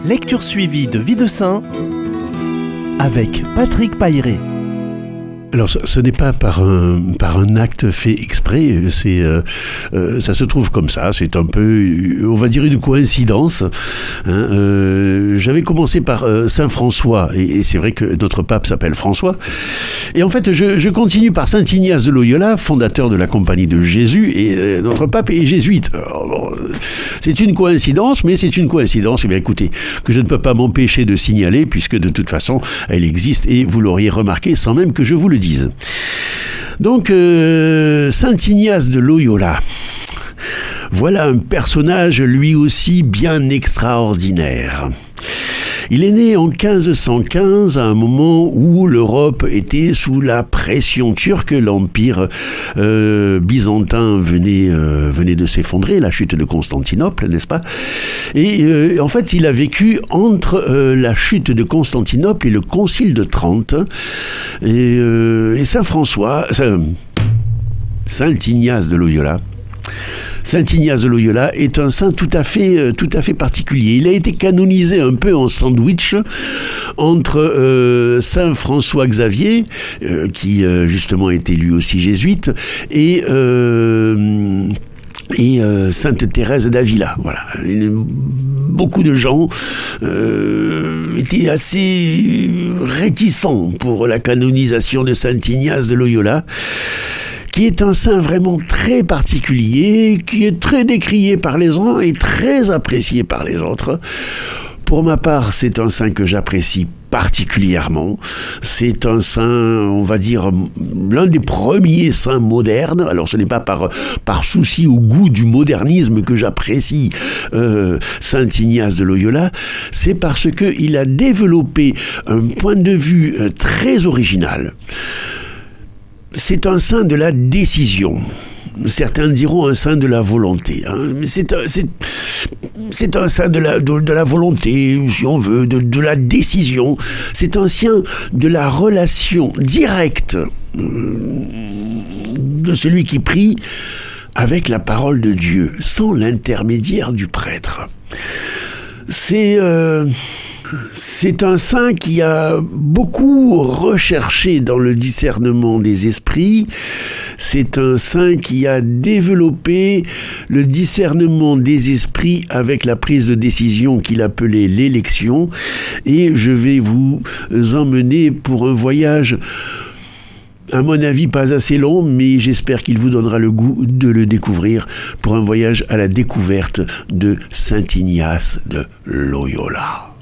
Lecture suivie de Vie de Saint avec Patrick Pailleret. Alors, ce n'est pas par un acte fait exprès, ça se trouve comme ça, c'est un peu, on va dire, une coïncidence. J'avais commencé par Saint François, et c'est vrai que notre pape s'appelle François. Et en fait, je continue par Saint Ignace de Loyola, fondateur de la Compagnie de Jésus, et notre pape est jésuite. Alors, bon, c'est une coïncidence, mais c'est une coïncidence, et bien écoutez, que je ne peux pas m'empêcher de signaler, puisque de toute façon, elle existe, et vous l'auriez remarqué sans même que je vous le dise. Donc, Saint Ignace de Loyola, voilà un personnage lui aussi bien extraordinaire. Il est né en 1515, à un moment où l'Europe était sous la pression turque. L'empire byzantin venait de s'effondrer, la chute de Constantinople, n'est-ce pas? Et en fait, il a vécu entre la chute de Constantinople et le Concile de Trente. Et Saint François, Saint Ignace de Loyola, Saint Ignace de Loyola est un saint tout à fait particulier. Il a été canonisé un peu en sandwich entre Saint François Xavier, qui justement était lui aussi jésuite, et Sainte Thérèse d'Avila. Voilà. Beaucoup de gens étaient assez réticents pour la canonisation de Saint Ignace de Loyola, qui est un saint vraiment très particulier, qui est très décrié par les uns et très apprécié par les autres. Pour ma part, c'est un saint que j'apprécie particulièrement. C'est un saint, on va dire, l'un des premiers saints modernes. Alors ce n'est pas par souci ou goût du modernisme que j'apprécie Saint Ignace de Loyola, c'est parce qu'il a développé un point de vue très original. C'est un saint de la décision. Certains diront un saint de la volonté. Mais c'est un saint de la volonté, si on veut, de la décision. C'est un saint de la relation directe de celui qui prie avec la parole de Dieu, sans l'intermédiaire du prêtre. C'est un saint qui a beaucoup recherché dans le discernement des esprits. C'est un saint qui a développé le discernement des esprits avec la prise de décision qu'il appelait l'élection. Et je vais vous emmener pour un voyage, à mon avis, pas assez long, mais j'espère qu'il vous donnera le goût de le découvrir, pour un voyage à la découverte de Saint Ignace de Loyola.